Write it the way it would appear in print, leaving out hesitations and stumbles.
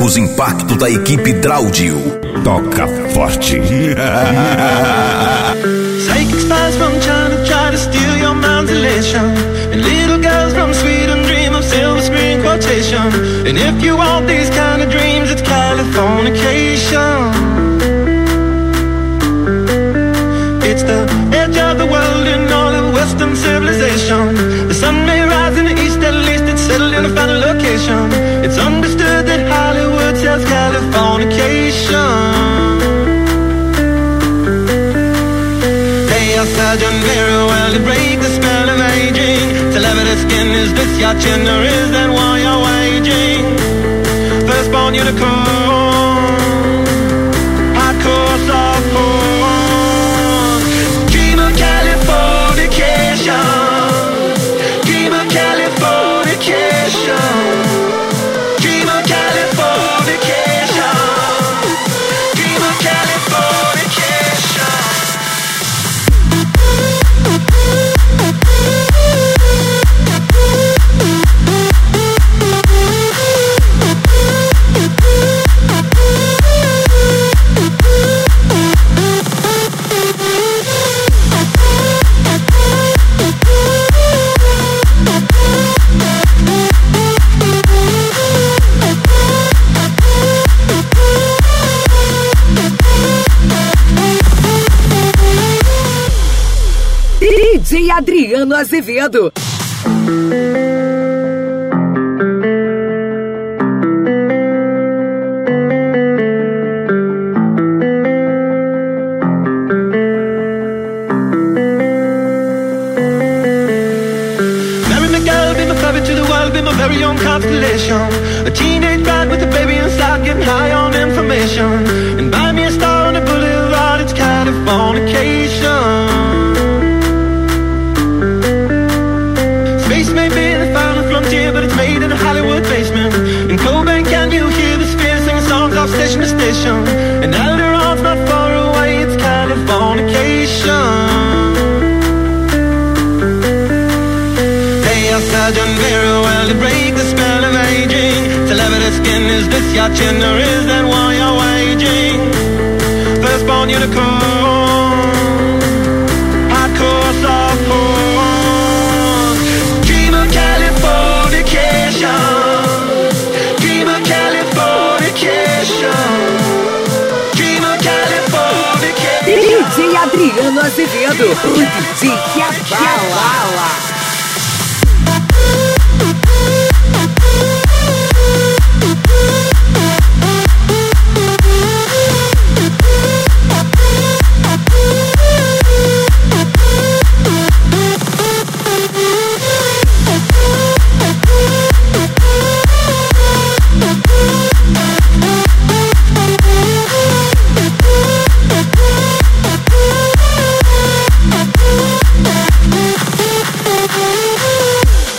Grupos Impacto da equipe Draudio. Toca forte. Psychic spies from China try to steal your mind's elation, and little girls from Sweden dream of silver screen quotation. And if you want these kind of dreams, it's Californication. It's the edge of the world in all of Western civilization. The sun may rise in the east, at least it's settled in a final location. It's understood that Hollywood sells Californication. Surgeon very well to break the spell of aging. Celebrity skin, is this your chin or is that why you're waging? Firstborn unicorn, hardcore soft porn. Dream of Californication, dream of Californication, dream of Californication, dream of Californication. DJ Adriano Azevedo. Very young constellation, a teenage bride with a baby inside, getting high on information. And buy me a star on the boulevard, it's Californication. Space may be the final frontier, but it's made in a Hollywood basement. In Cobain, can you hear the sphere singing songs off station to station? And Alderon's not far away, it's Californication. Surgeon very well to break the spell of aging. Celebrity skin, is this your chin or is that why you're waging? Firstborn unicorn, hardcore soft porn. Dream of Californication, dream of Californication, dream of Californication. DJ Adriano Azevedo, o DJ que abala.